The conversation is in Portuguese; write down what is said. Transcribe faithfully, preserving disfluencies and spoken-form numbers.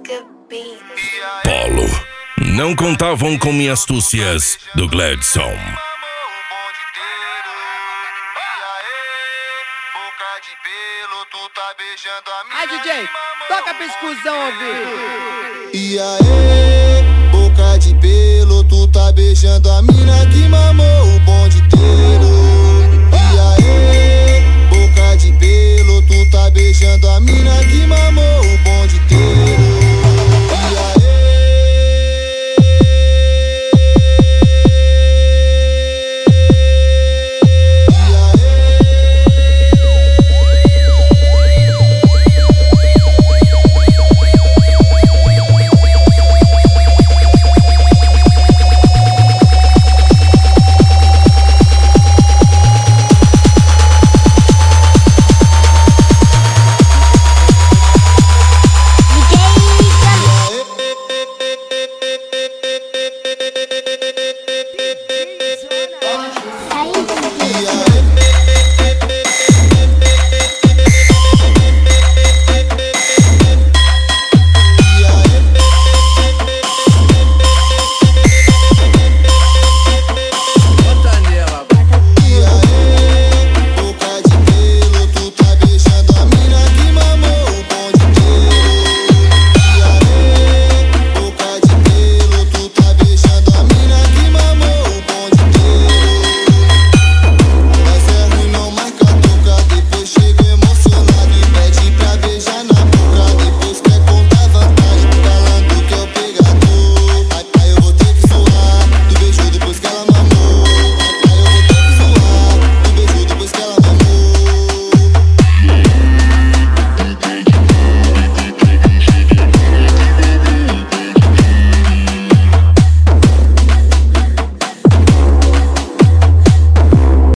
Polo. Não contavam com minhas astúcias do Gladson. Ai, D J, toca pra exclusão ouvir. E aí, boca de pelo, tu tá beijando a mina que mamou